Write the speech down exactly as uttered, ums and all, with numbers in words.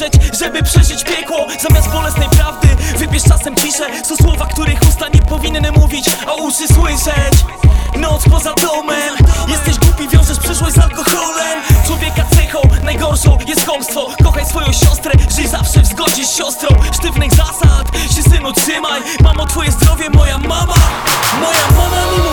krzyczeć, żeby przeżyć piekło. Zamiast bolesnej prawdy wybierz czasem ciszę. Są słowa, których usta nie powinny mówić, a uszy słyszeć. Noc poza domem, jesteś głupi, wiążesz przyszłość z alkoholem. Człowieka cechą najgorszą jest kłamstwo. Kochaj swoją siostrę, żyj zawsze w zgodzie z siostrą. Sztywnych zasad się synu trzymaj. Mamo, twoje zdrowie, moja mama. Moja mama mi